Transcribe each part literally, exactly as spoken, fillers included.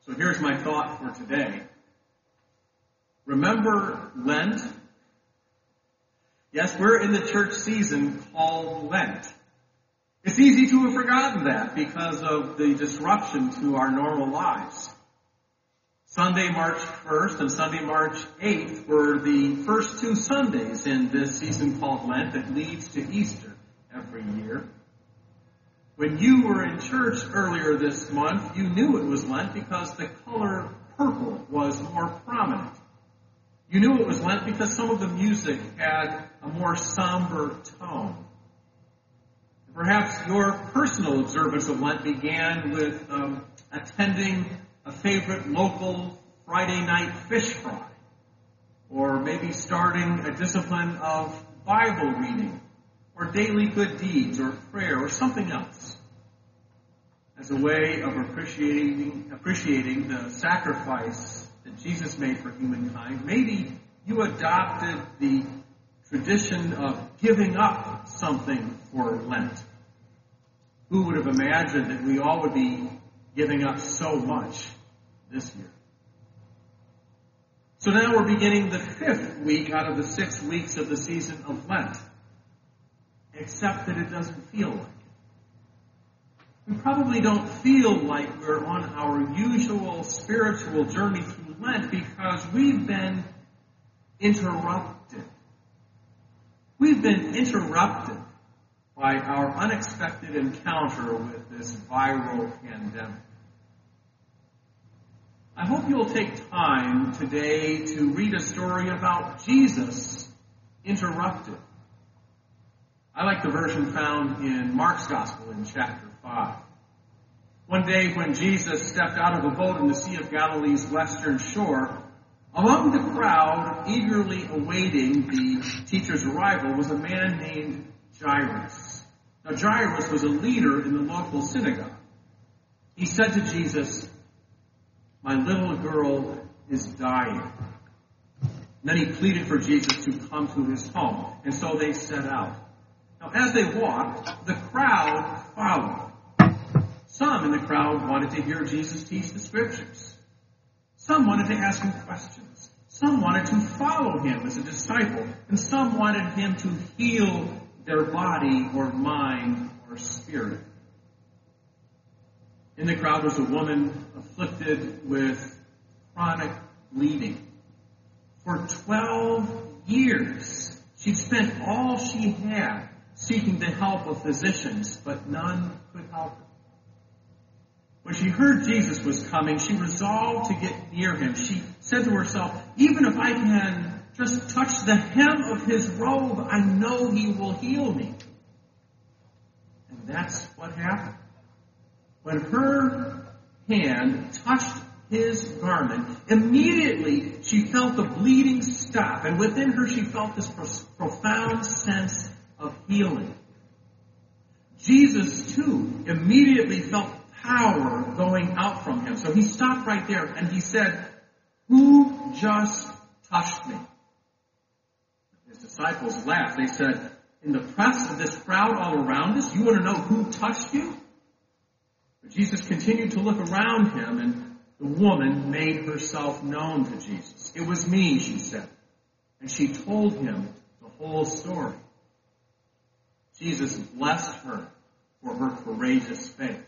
So here's my thought for today. Remember Lent? Yes, we're in the church season called Lent. It's easy to have forgotten that because of the disruption to our normal lives. Sunday, March first and Sunday, March eighth were the first two Sundays in this season called Lent that leads to Easter every year. When you were in church earlier this month, you knew it was Lent because the color purple was more prominent. You knew it was Lent because some of the music had a more somber tone. Perhaps your personal observance of Lent began with um, attending a favorite local Friday night fish fry, or maybe starting a discipline of Bible reading, or daily good deeds, or prayer, or something else, as a way of appreciating, appreciating the sacrifice that Jesus made for humankind. Maybe you adopted the tradition of giving up something for Lent. Who would have imagined that we all would be giving up so much this year? So now we're beginning the fifth week out of the six weeks of the season of Lent. Except that it doesn't feel like it. We probably don't feel like we're on our usual spiritual journey through Lent because we've been interrupted. We've been interrupted by our unexpected encounter with this viral pandemic. I hope you'll take time today to read a story about Jesus interrupted. I like the version found in Mark's Gospel in chapter five. One day when Jesus stepped out of a boat in the Sea of Galilee's western shore, among the crowd eagerly awaiting the teacher's arrival was a man named Jairus. Now Jairus was a leader in the local synagogue. He said to Jesus, "My little girl is dying." And then he pleaded for Jesus to come to his home, and so they set out. Now, as they walked, the crowd followed. Some in the crowd wanted to hear Jesus teach the Scriptures. Some wanted to ask him questions. Some wanted to follow him as a disciple. And some wanted him to heal their body or mind or spirit. In the crowd was a woman afflicted with chronic bleeding. For twelve years, she'd spent all she had seeking the help of physicians, but none could help her. When she heard Jesus was coming, she resolved to get near him. She said to herself, "Even if I can just touch the hem of his robe, I know he will heal me." And that's what happened. When her hand touched his garment, immediately she felt the bleeding stop, and within her she felt this profound sense of healing. Jesus, too, immediately felt power going out from him. So he stopped right there and he said, "Who just touched me?" His disciples laughed. They said, "In the press of this crowd all around us, you want to know who touched you?" But Jesus continued to look around him, and the woman made herself known to Jesus. "It was me," she said. And she told him the whole story. Jesus blessed her for her courageous faith.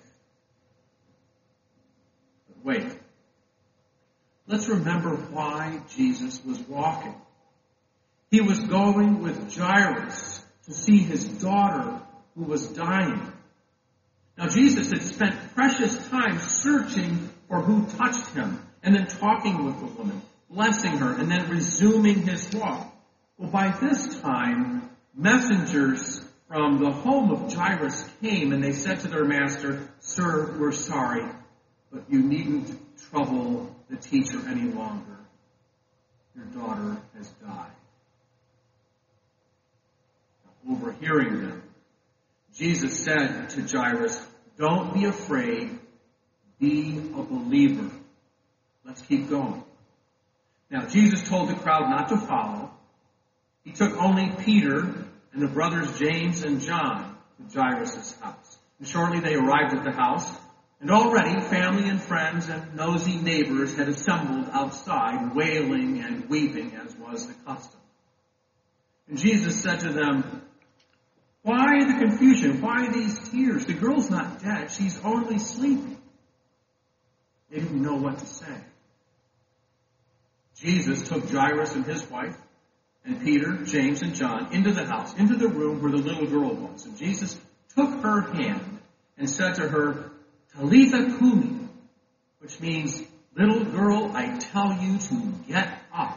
But wait. Let's remember why Jesus was walking. He was going with Jairus to see his daughter who was dying. Now, Jesus had spent precious time searching for who touched him, and then talking with the woman, blessing her, and then resuming his walk. Well, by this time, messengers from the home of Jairus came, and they said to their master, "Sir, we're sorry, but you needn't trouble the teacher any longer. Your daughter has died." Now, overhearing them, Jesus said to Jairus, "Don't be afraid, be a believer." Let's keep going. Now, Jesus told the crowd not to follow. He took only Peter and the brothers James and John to Jairus' house. And shortly they arrived at the house, And already family and friends and nosy neighbors had assembled outside, wailing and weeping, as was the custom. And Jesus said to them, "Why the confusion? Why these tears? The girl's not dead. She's only sleeping." They didn't know what to say. Jesus took Jairus and his wife, and Peter, James, and John into the house, into the room where the little girl was. And Jesus took her hand and said to her, "Talitha Kumi," which means, "Little girl, I tell you to get up."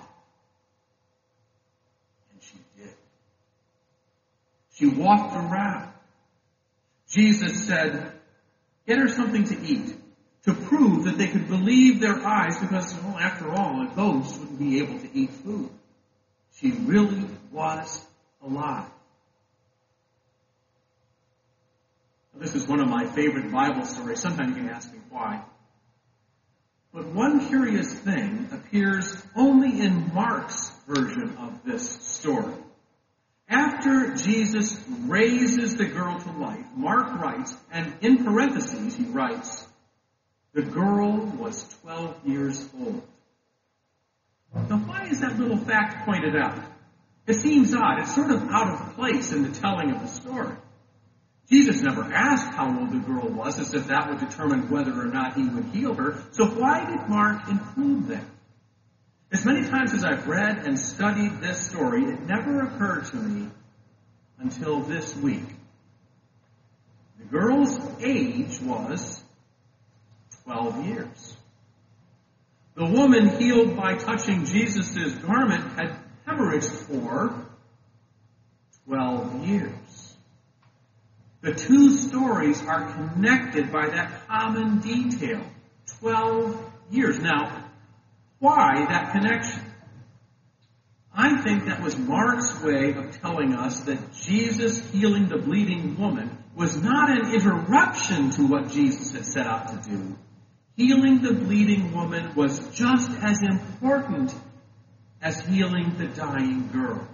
And she did. She walked around. Jesus said, "Get her something to eat," to prove that they could believe their eyes, because, well, after all, a ghost wouldn't be able to eat food. She really was alive. This is one of my favorite Bible stories. Sometimes you can ask me why. But one curious thing appears only in Mark's version of this story. After Jesus raises the girl to life, Mark writes, and in parentheses he writes, the girl was twelve years old. Now why is that little fact pointed out? It seems odd. It's sort of out of place in the telling of the story. Jesus never asked how old the girl was, as if that would determine whether or not he would heal her. So why did Mark include that? As many times as I've read and studied this story, it never occurred to me until this week. The girl's age was twelve years. The woman healed by touching Jesus' garment had hemorrhaged for twelve years. The two stories are connected by that common detail, twelve years. Now, why that connection? I think that was Mark's way of telling us that Jesus healing the bleeding woman was not an interruption to what Jesus had set out to do. Healing the bleeding woman was just as important as healing the dying girl.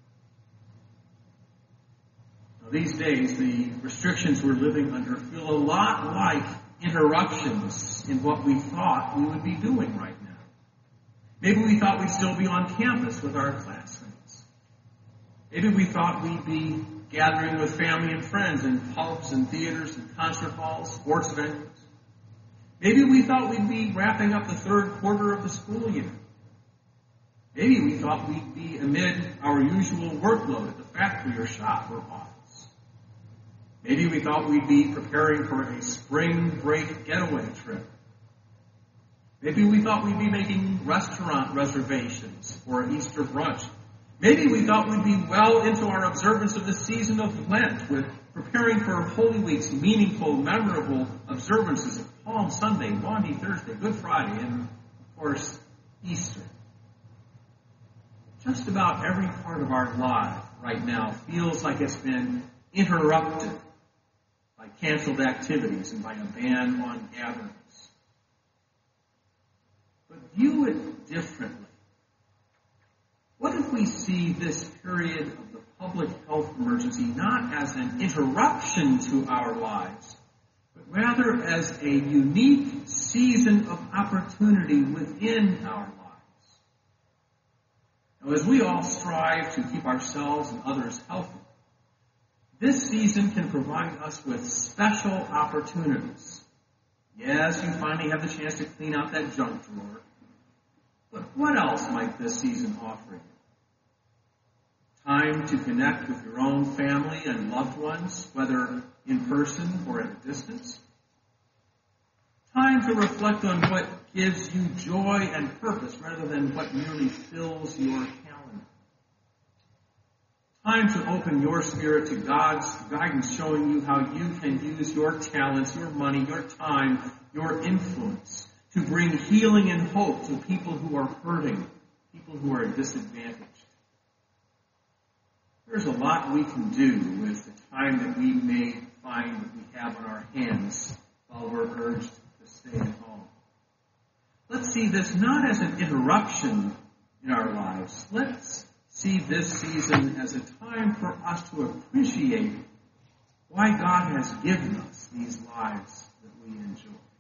These days, the restrictions we're living under feel a lot like interruptions in what we thought we would be doing right now. Maybe we thought we'd still be on campus with our classmates. Maybe we thought we'd be gathering with family and friends in pubs and theaters and concert halls, sports venues. Maybe we thought we'd be wrapping up the third quarter of the school year. Maybe we thought we'd be amid our usual workload at the factory or shop or office. Maybe we thought we'd be preparing for a spring break getaway trip. Maybe we thought we'd be making restaurant reservations for an Easter brunch. Maybe we thought we'd be well into our observance of the season of Lent, with preparing for Holy Week's meaningful, memorable observances of Palm Sunday, Maundy Thursday, Good Friday, and, of course, Easter. Just about every part of our life right now feels like it's been interrupted by canceled activities and by a ban on gatherings. But view it differently. What if we see this period of the public health emergency not as an interruption to our lives, but rather as a unique season of opportunity within our lives? Now, as we all strive to keep ourselves and others healthy, this season can provide us with special opportunities. Yes, you finally have the chance to clean out that junk drawer. But what else might this season offer you? Time to connect with your own family and loved ones, whether in person or at a distance. Time to reflect on what gives you joy and purpose rather than what merely fills your calendar. Time to open your spirit to God's guidance, showing you how you can use your talents, your money, your time, your influence to bring healing and hope to people who are hurting, people who are disadvantaged. There's a lot we can do with the time that we may find that we have on our hands while we're urged to stay at home. Let's see this not as an interruption in our lives. Let's see this season as a time for us to appreciate why God has given us these lives that we enjoy.